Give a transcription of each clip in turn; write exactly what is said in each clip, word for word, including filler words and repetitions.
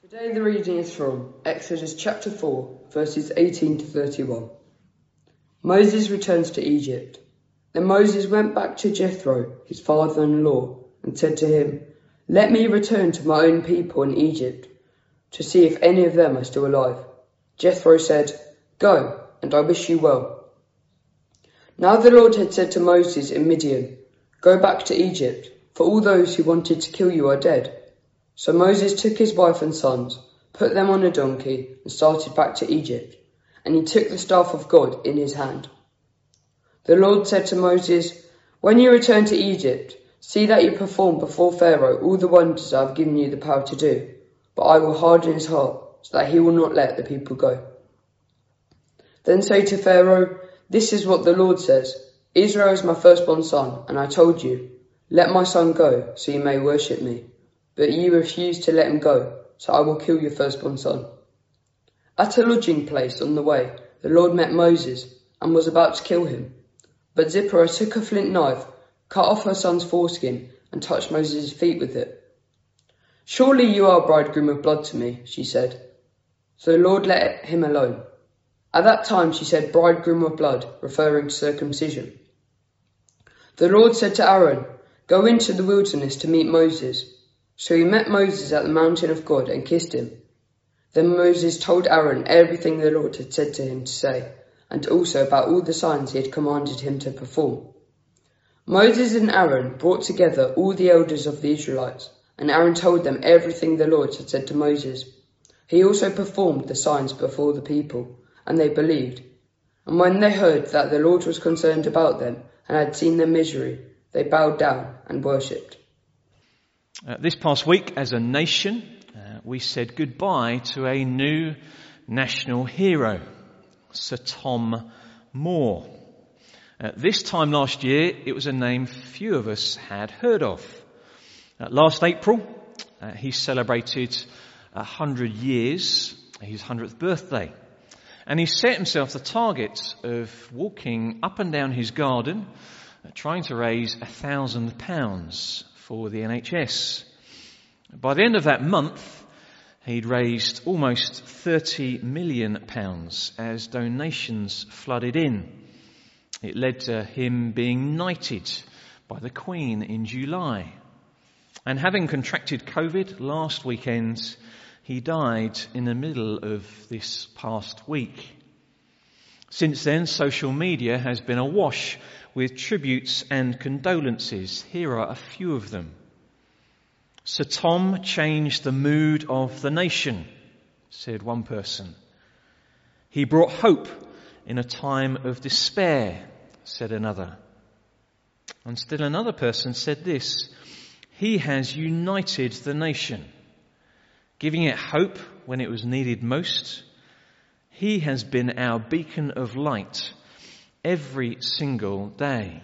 Today the reading is from Exodus chapter four, verses eighteen to thirty-one. Moses returns to Egypt. Then Moses went back to Jethro, his father-in-law, and said to him, "Let me return to my own people in Egypt, to see if any of them are still alive." Jethro said, "Go, and I wish you well." Now the Lord had said to Moses in Midian, "Go back to Egypt, for all those who wanted to kill you are dead." So Moses took his wife and sons, put them on a donkey, and started back to Egypt, and he took the staff of God in his hand. The Lord said to Moses, "When you return to Egypt, see that you perform before Pharaoh all the wonders I have given you the power to do, but I will harden his heart, so that he will not let the people go. Then say to Pharaoh, 'This is what the Lord says, Israel is my firstborn son, and I told you, let my son go, so you may worship me. But you refused to let him go, so I will kill your firstborn son.' At a lodging place on the way, the Lord met Moses and was about to kill him. But Zipporah took a flint knife, cut off her son's foreskin, and touched Moses' feet with it. 'Surely you are a bridegroom of blood to me,' she said. So the Lord let him alone. At that time she said bridegroom of blood, referring to circumcision. The Lord said to Aaron, 'Go into the wilderness to meet Moses.' So he met Moses at the mountain of God and kissed him. Then Moses told Aaron everything the Lord had said to him to say, and also about all the signs he had commanded him to perform. Moses and Aaron brought together all the elders of the Israelites, and Aaron told them everything the Lord had said to Moses. He also performed the signs before the people, and they believed. And when they heard that the Lord was concerned about them and had seen their misery, they bowed down and worshipped. Uh, this past week, as a nation, uh, we said goodbye to a new national hero, Sir Tom Moore. Uh, this time last year, it was a name few of us had heard of. Uh, last April, uh, he celebrated a hundred years, his hundredth birthday. And he set himself the target of walking up and down his garden, uh, trying to raise a thousand pounds for the N H S. By the end of that month, he'd raised almost thirty million pounds as donations flooded in. It led to him being knighted by the Queen in July. And having contracted COVID last weekend, he died in the middle of this past week. Since then, social media has been awash with tributes and condolences. Here are a few of them. "Sir Tom changed the mood of the nation," said one person. "He brought hope in a time of despair," said another. And still another person said this: "He has united the nation, giving it hope when it was needed most. He has been our beacon of light every single day."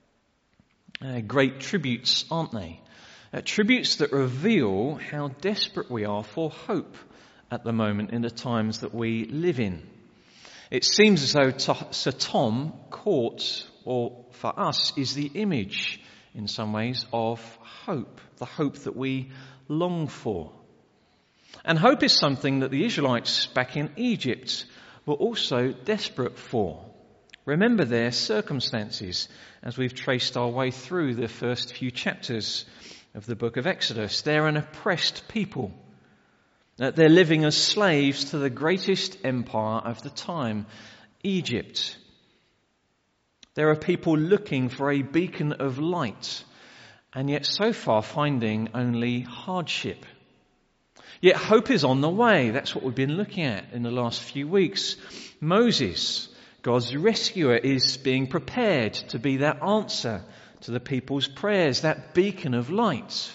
Uh, great tributes, aren't they? Uh, tributes that reveal how desperate we are for hope at the moment in the times that we live in. It seems as though to- Sir Tom caught, or for us, is the image in some ways of hope, the hope that we long for. And hope is something that the Israelites back in Egypt were also desperate for. Remember their circumstances as we've traced our way through the first few chapters of the book of Exodus. They're an oppressed people. They're living as slaves to the greatest empire of the time, Egypt. There are people looking for a beacon of light, and yet so far finding only hardship. Yet hope is on the way. That's what we've been looking at in the last few weeks. Moses, God's rescuer, is being prepared to be that answer to the people's prayers, that beacon of light.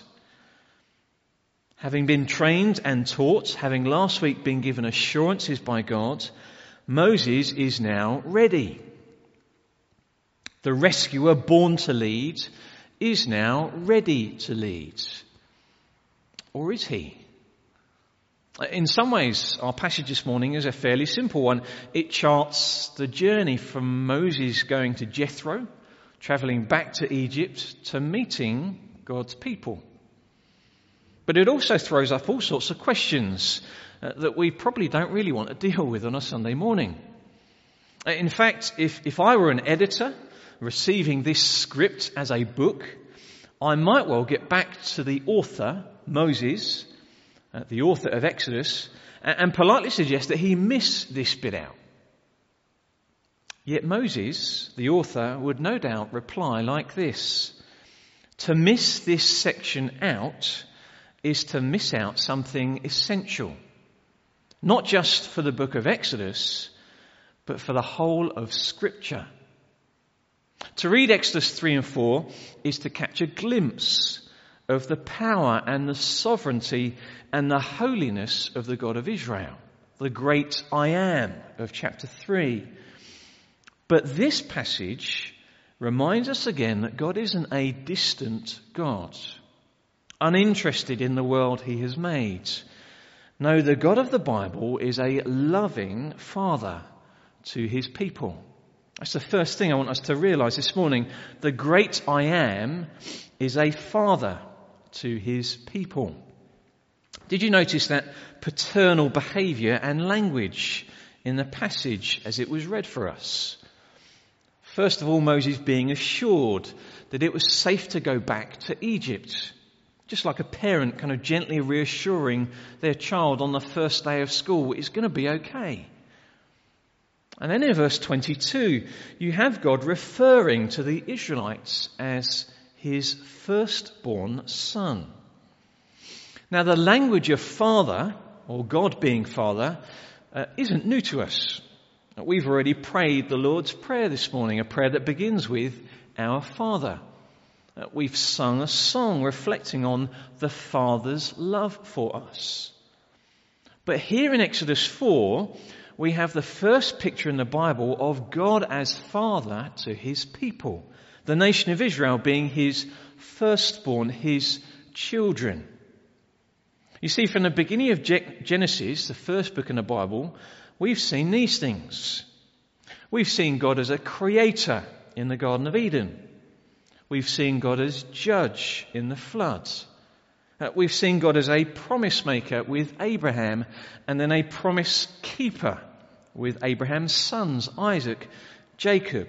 Having been trained and taught, having last week been given assurances by God, Moses is now ready. The rescuer born to lead is now ready to lead. Or is he? In some ways, our passage this morning is a fairly simple one. It charts the journey from Moses going to Jethro, travelling back to Egypt, to meeting God's people. But it also throws up all sorts of questions uh, that we probably don't really want to deal with on a Sunday morning. In fact, if, if I were an editor receiving this script as a book, I might well get back to the author, Moses, uh, the author of Exodus, and, and politely suggest that he miss this bit out. Yet Moses, the author, would no doubt reply like this: to miss this section out is to miss out something essential, not just for the book of Exodus, but for the whole of Scripture. To read Exodus three and four is to catch a glimpse of the power and the sovereignty and the holiness of the God of Israel, the great I am of chapter three. But this passage reminds us again that God isn't a distant God, uninterested in the world he has made. No, the God of the Bible is a loving Father to his people. That's the first thing I want us to realise this morning. The great I am is a father to his people. Did you notice that paternal behaviour and language in the passage as it was read for us? First of all, Moses being assured that it was safe to go back to Egypt. Just like a parent kind of gently reassuring their child on the first day of school, it's going to be okay. And then in verse twenty-two, you have God referring to the Israelites as his firstborn son. Now, the language of father, or God being father, uh, isn't new to us. We've already prayed the Lord's Prayer this morning, a prayer that begins with our Father. Uh, we've sung a song reflecting on the Father's love for us. But here in Exodus four, we have the first picture in the Bible of God as Father to his people, the nation of Israel being his firstborn, his children. You see, from the beginning of Genesis, the first book in the Bible, we've seen these things. We've seen God as a creator in the Garden of Eden. We've seen God as judge in the flood. Uh, we've seen God as a promise maker with Abraham, and then a promise keeper with Abraham's sons, Isaac, Jacob.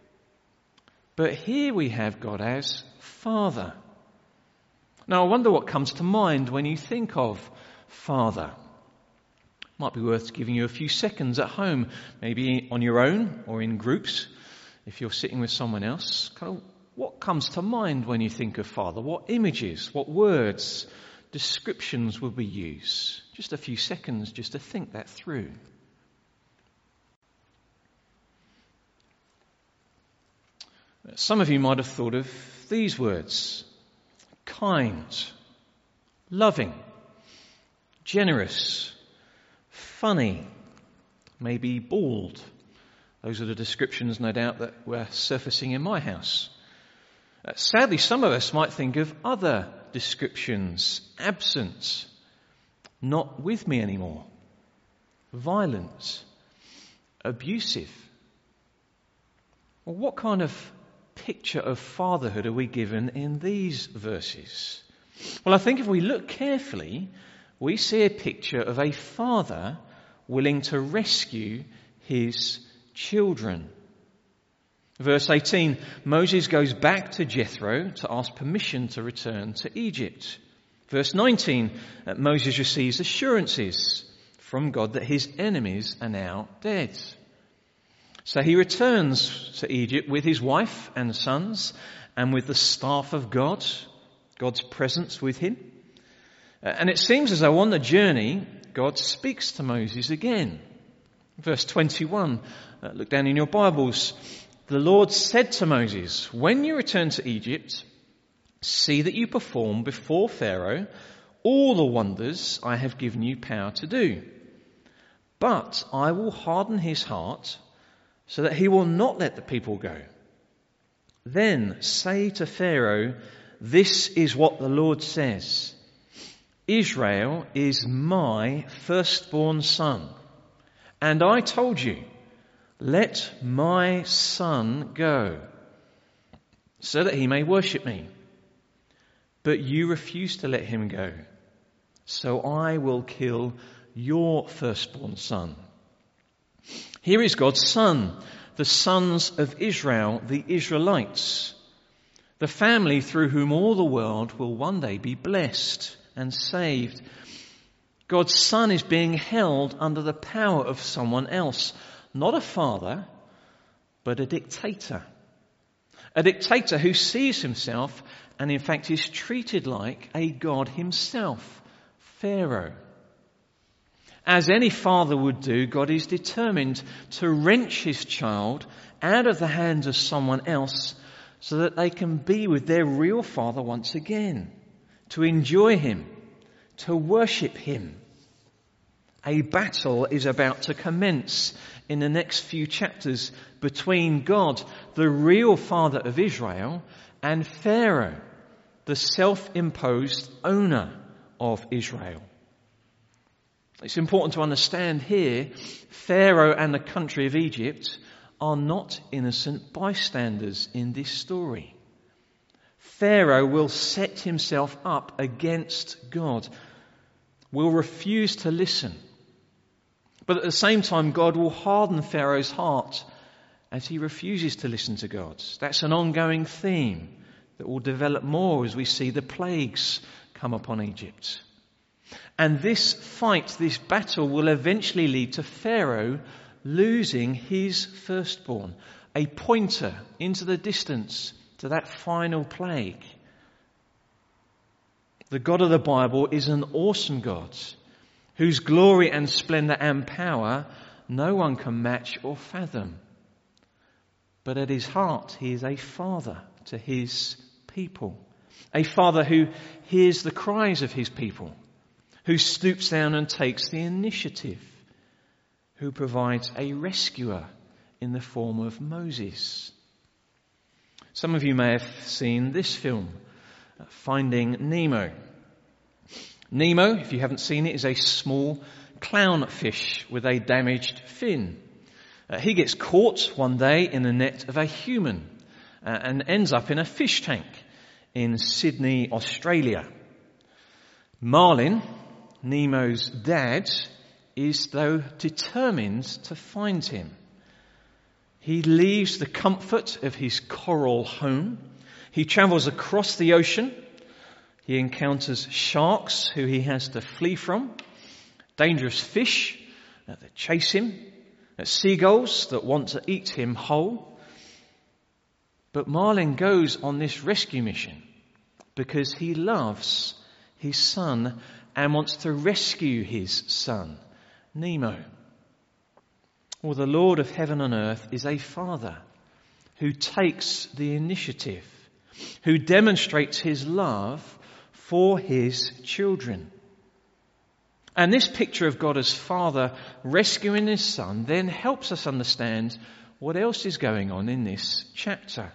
But here we have God as Father. Now I wonder what comes to mind when you think of Father. Might be worth giving you a few seconds at home, maybe on your own or in groups, if you're sitting with someone else. Kind of what comes to mind when you think of Father? What images, what words, descriptions would we use? Just a few seconds just to think that through. Some of you might have thought of these words: kind, loving, generous, funny, maybe bald. Those are the descriptions, no doubt, that were surfacing in my house. Uh, sadly, some of us might think of other descriptions: absent, not with me anymore, violent, abusive. Well, what kind of picture of fatherhood are we given in these verses? Well, I think if we look carefully, we see a picture of a father willing to rescue his children. Verse eighteen, Moses goes back to Jethro to ask permission to return to Egypt. Verse nineteen, Moses receives assurances from God that his enemies are now dead. So he returns to Egypt with his wife and sons and with the staff of God, God's presence with him. And it seems as though on the journey, God speaks to Moses again. Verse twenty-one, uh, look down in your Bibles. The Lord said to Moses, when you return to Egypt, see that you perform before Pharaoh all the wonders I have given you power to do. But I will harden his heart so that he will not let the people go. Then say to Pharaoh, this is what the Lord says. Israel is my firstborn son. And I told you, let my son go, so that he may worship me. But you refused to let him go, so I will kill your firstborn son. Here is God's son, the sons of Israel, the Israelites, the family through whom all the world will one day be blessed and saved. God's son is being held under the power of someone else, not a father, but a dictator. A dictator who sees himself and in fact is treated like a god himself, Pharaoh. As any father would do, God is determined to wrench his child out of the hands of someone else so that they can be with their real father once again, to enjoy him, to worship him. A battle is about to commence in the next few chapters between God, the real father of Israel, and Pharaoh, the self-imposed owner of Israel. It's important to understand here, Pharaoh and the country of Egypt are not innocent bystanders in this story. Pharaoh will set himself up against God, will refuse to listen. But at the same time, God will harden Pharaoh's heart as he refuses to listen to God. That's an ongoing theme that will develop more as we see the plagues come upon Egypt. And this fight, this battle, will eventually lead to Pharaoh losing his firstborn, a pointer into the distance to that final plague. The God of the Bible is an awesome God, whose glory and splendour and power no one can match or fathom. But at his heart, he is a father to his people, a father who hears the cries of his people, who stoops down and takes the initiative, who provides a rescuer in the form of Moses. Some of you may have seen this film, Finding Nemo. Nemo, if you haven't seen it, is a small clownfish with a damaged fin. Uh, he gets caught one day in the net of a human uh, and ends up in a fish tank in Sydney, Australia. Marlin, Nemo's dad, is though determined to find him. He leaves the comfort of his coral home. He travels across the ocean. He encounters sharks who he has to flee from, dangerous fish that chase him, seagulls that want to eat him whole. But Marlin goes on this rescue mission because he loves his son and wants to rescue his son, Nemo. Well, the Lord of heaven and earth is a father who takes the initiative, who demonstrates his love for his children. And this picture of God as Father rescuing his Son then helps us understand what else is going on in this chapter.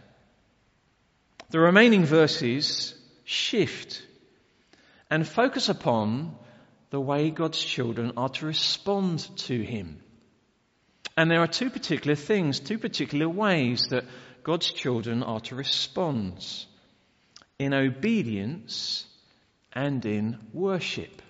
The remaining verses shift and focus upon the way God's children are to respond to him. And there are two particular things, two particular ways that God's children are to respond: in obedience and in worship.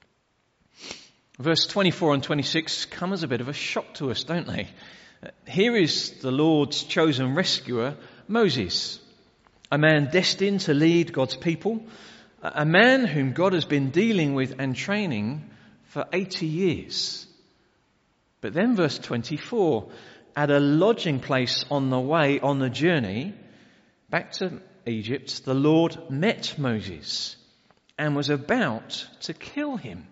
Verse twenty-four and twenty-six come as a bit of a shock to us, don't they? Here is the Lord's chosen rescuer, Moses, a man destined to lead God's people, a man whom God has been dealing with and training for eighty years. But then verse twenty-four, at a lodging place on the way, on the journey back to Egypt, the Lord met Moses and was about to kill him.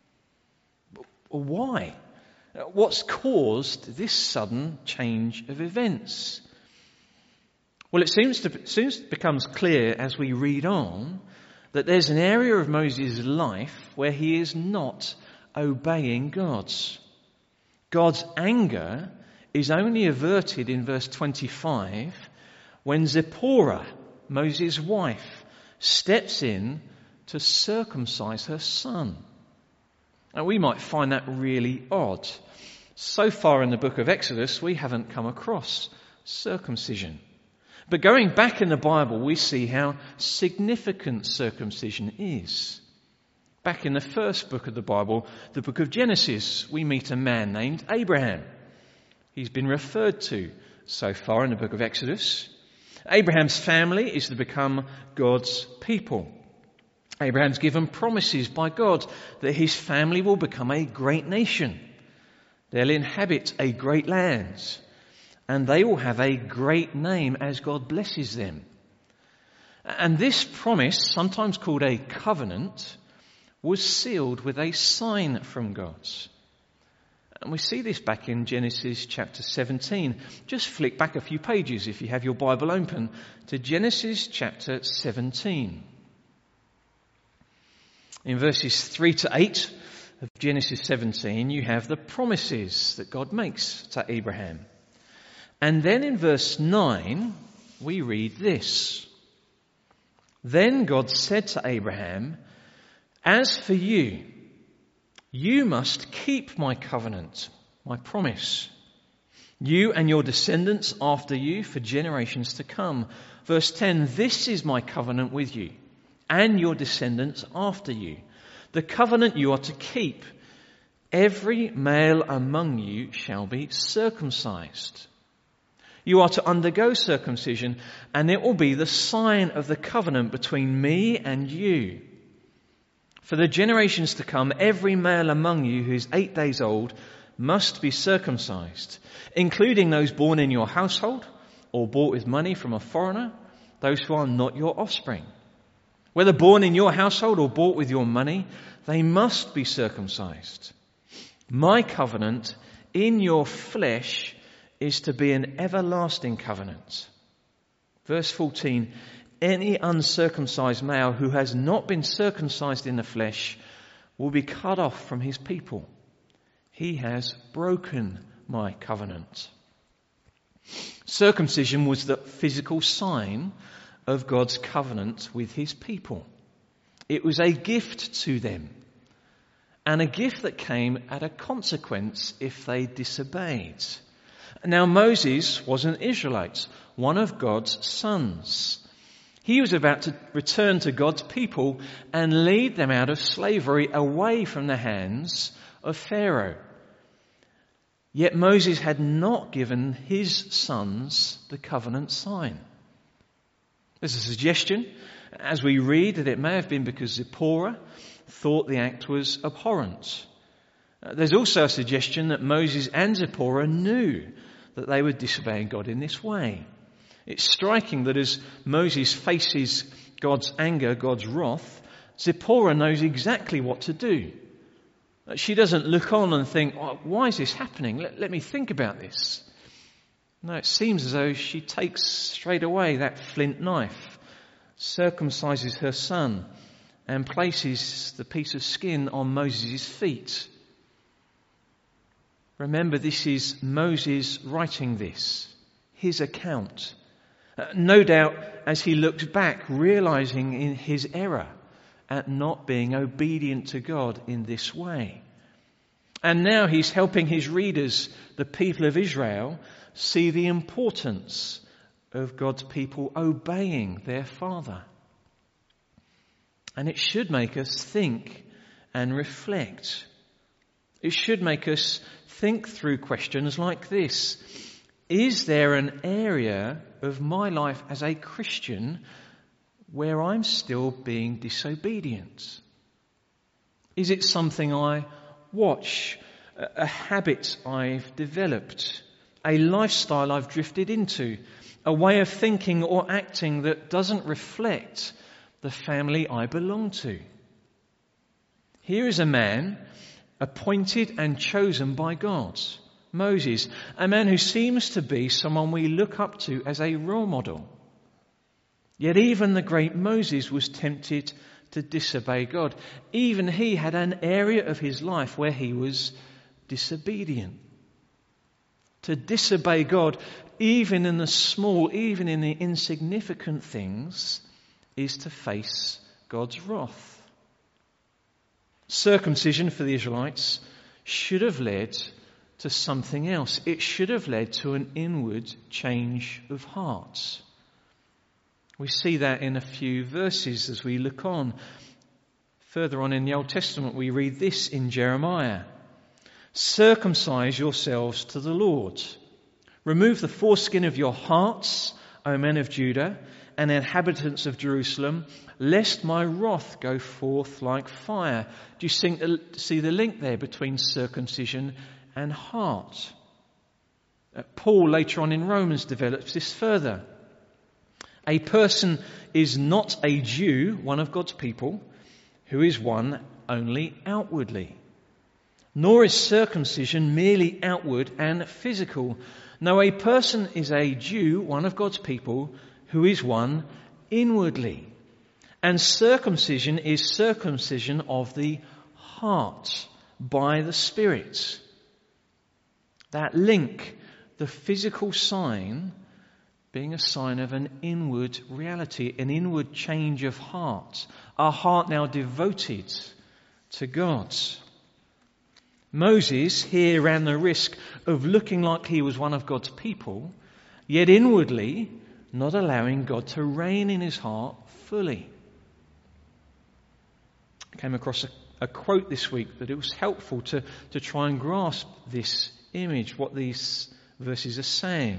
Why? What's caused this sudden change of events? Well, it seems to soon becomes clear as we read on that there's an area of Moses' life where he is not obeying God. God's anger is only averted in verse twenty-five when Zipporah, Moses' wife, steps in to circumcise her son. Now, we might find that really odd. So far in the book of Exodus, we haven't come across circumcision. But going back in the Bible, we see how significant circumcision is. Back in the first book of the Bible, the book of Genesis, we meet a man named Abraham. He's been referred to so far in the book of Exodus. Abraham's family is to become God's people. Abraham's given promises by God that his family will become a great nation. They'll inhabit a great land, and they will have a great name as God blesses them. And this promise, sometimes called a covenant, was sealed with a sign from God. And we see this back in Genesis chapter seventeen. Just flick back a few pages if you have your Bible open to Genesis chapter seventeen. In verses three to eight of Genesis seventeen, you have the promises that God makes to Abraham. And then in verse nine, we read this. Then God said to Abraham, "As for you, you must keep my covenant, my promise, you and your descendants after you for generations to come." Verse ten, "This is my covenant with you and your descendants after you, the covenant you are to keep. Every male among you shall be circumcised. You are to undergo circumcision, and it will be the sign of the covenant between me and you. For the generations to come, every male among you who is eight days old must be circumcised, including those born in your household or bought with money from a foreigner, those who are not your offspring. Whether born in your household or bought with your money, they must be circumcised. My covenant in your flesh is to be an everlasting covenant." Verse fourteen, "Any uncircumcised male who has not been circumcised in the flesh will be cut off from his people. He has broken my covenant." Circumcision was the physical sign of God's covenant with his people. It was a gift to them, and a gift that came at a consequence if they disobeyed. Now Moses was an Israelite, one of God's sons. He was about to return to God's people and lead them out of slavery away from the hands of Pharaoh. Yet Moses had not given his sons the covenant sign. There's a suggestion, as we read, that it may have been because Zipporah thought the act was abhorrent. There's also a suggestion that Moses and Zipporah knew that they were disobeying God in this way. It's striking that as Moses faces God's anger, God's wrath, Zipporah knows exactly what to do. She doesn't look on and think, oh, why is this happening? Let, let me think about this. No, it seems as though she takes straight away that flint knife, circumcises her son, and places the piece of skin on Moses' feet. Remember, this is Moses writing this, his account. Uh, no doubt as he looks back, realizing in his error at not being obedient to God in this way. And now he's helping his readers, the people of Israel, see the importance of God's people obeying their Father. And it should make us think and reflect. It should make us think through questions like this. Is there an area of my life as a Christian where I'm still being disobedient? Is it something I watch, a habit I've developed, a lifestyle I've drifted into, a way of thinking or acting that doesn't reflect the family I belong to? Here is a man appointed and chosen by God, Moses, a man who seems to be someone we look up to as a role model. Yet even the great Moses was tempted to disobey God. Even he had an area of his life where he was disobedient. To disobey God, even in the small, even in the insignificant things, is to face God's wrath. Circumcision for the Israelites should have led to something else. It should have led to an inward change of heart. We see that in a few verses as we look on. Further on in the Old Testament, we read this in Jeremiah. Circumcise yourselves to the Lord. Remove the foreskin of your hearts, O men of Judah, and inhabitants of Jerusalem, lest my wrath go forth like fire. Do you see the link there between circumcision and heart? Uh, Paul later on in Romans develops this further. A person is not a Jew, one of God's people, who is one only outwardly. Nor is circumcision merely outward and physical. No, a person is a Jew, one of God's people, who is one inwardly. And circumcision is circumcision of the heart by the Spirit. That link, the physical sign, being a sign of an inward reality, an inward change of heart. Our heart now devoted to God. Moses here ran the risk of looking like he was one of God's people, yet inwardly not allowing God to reign in his heart fully. I came across a, a quote this week that it was helpful to, to try and grasp this image, what these verses are saying.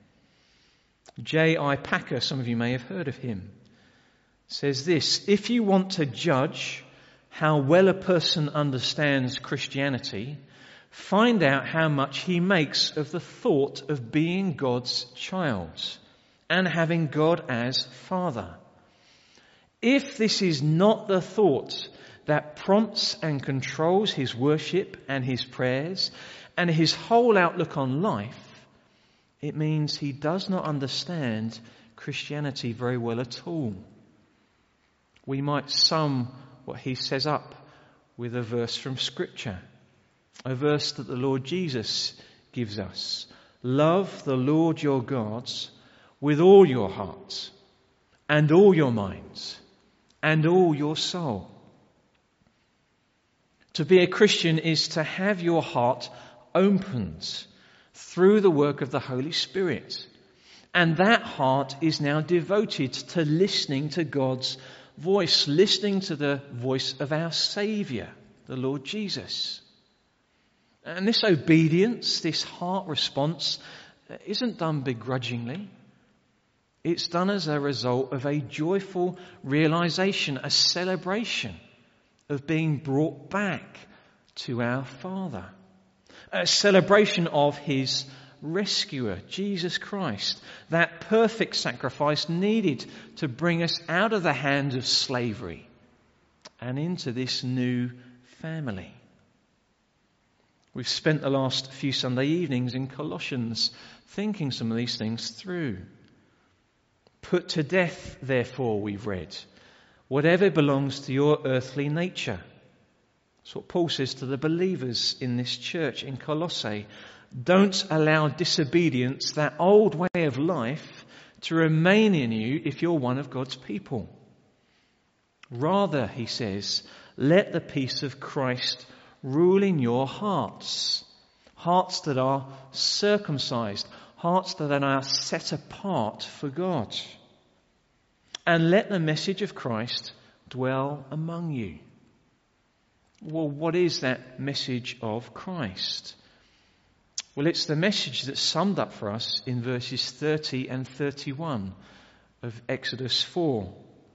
J I Packer, some of you may have heard of him, says this: if you want to judge how well a person understands Christianity, find out how much he makes of the thought of being God's child and having God as Father. If this is not the thought that prompts and controls his worship and his prayers and his whole outlook on life, it means he does not understand Christianity very well at all. We might sum what he says up with a verse from Scripture, a verse that the Lord Jesus gives us. Love the Lord your God with all your heart and all your mind and all your soul. To be a Christian is to have your heart opened through the work of the Holy Spirit. And that heart is now devoted to listening to God's voice, listening to the voice of our Saviour, the Lord Jesus. And this obedience, this heart response, isn't done begrudgingly. It's done as a result of a joyful realization, a celebration of being brought back to our Father. A celebration of his rescuer, Jesus Christ, that perfect sacrifice needed to bring us out of the hands of slavery and into this new family. We've spent the last few Sunday evenings in Colossians thinking some of these things through. Put to death, therefore, we've read, whatever belongs to your earthly nature. That's what Paul says to the believers in this church in Colossae. Don't allow disobedience, that old way of life, to remain in you if you're one of God's people. Rather, he says, let the peace of Christ rule in your hearts. Hearts that are circumcised. Hearts that are set apart for God. And let the message of Christ dwell among you. Well, what is that message of Christ? Well, it's the message that's summed up for us in verses thirty and thirty-one of Exodus four.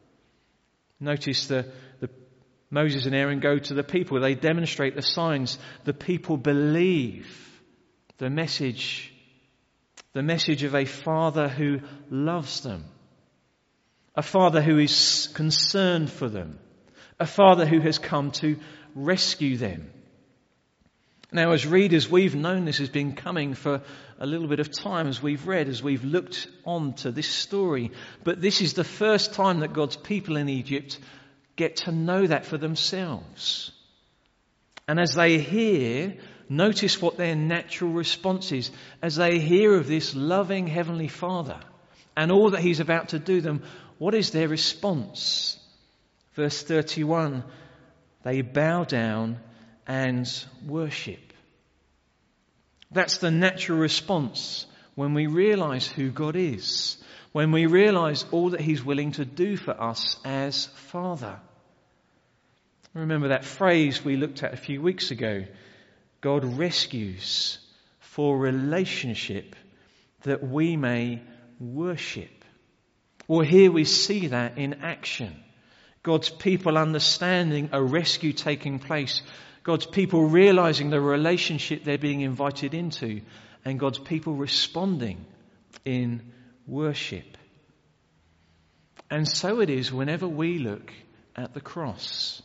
Notice the, the Moses and Aaron go to the people. They demonstrate the signs. The people believe the message, the message of a Father who loves them, a Father who is concerned for them, a Father who has come to rescue them. Now, as readers, we've known this has been coming for a little bit of time as we've read, as we've looked on to this story. But this is the first time that God's people in Egypt get to know that for themselves. And as they hear, notice what their natural response is. As they hear of this loving Heavenly Father and all that He's about to do them, what is their response? Verse thirty-one, they bow down and worship. That's the natural response when we realise who God is, when we realise all that He's willing to do for us as Father. Remember that phrase we looked at a few weeks ago, God rescues for relationship that we may worship. Well, here we see that in action. God's people understanding a rescue taking place. God's people realizing the relationship they're being invited into. And God's people responding in worship. And so it is whenever we look at the cross.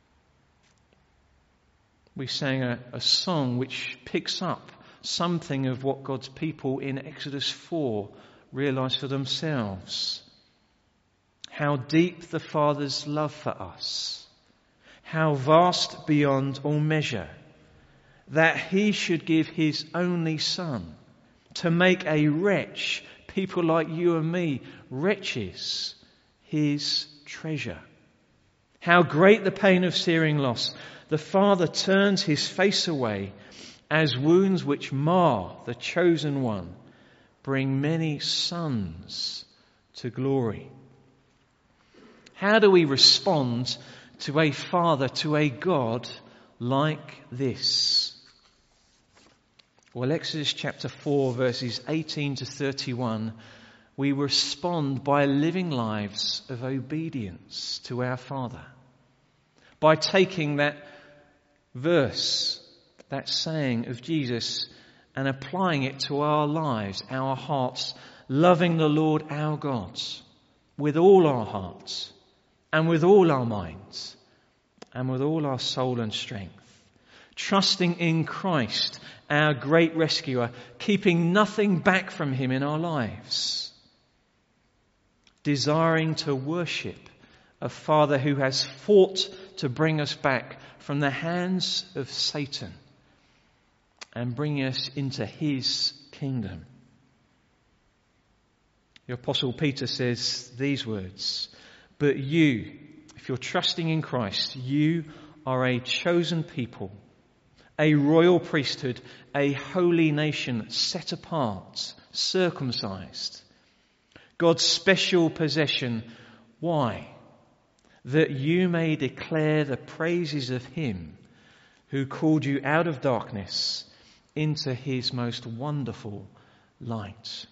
We sang a, a song which picks up something of what God's people in Exodus four realized for themselves. How deep the Father's love for us. How vast beyond all measure. That he should give his only Son to make a wretch, people like you and me, wretches, his treasure. How great the pain of searing loss. The Father turns his face away as wounds which mar the chosen one bring many sons to glory. How do we respond to a Father, to a God like this? Well, Exodus chapter four, verses eighteen to thirty-one, we respond by living lives of obedience to our Father. By taking that verse, that saying of Jesus, and applying it to our lives, our hearts, loving the Lord our God with all our hearts and with all our minds and with all our soul and strength. Trusting in Christ, our great rescuer, keeping nothing back from him in our lives. Desiring to worship a Father who has fought to bring us back from the hands of Satan and bring us into his kingdom. The Apostle Peter says these words, but you, if you're trusting in Christ, you are a chosen people, a royal priesthood, a holy nation set apart, circumcised, God's special possession. Why? That you may declare the praises of him who called you out of darkness into his most wonderful light.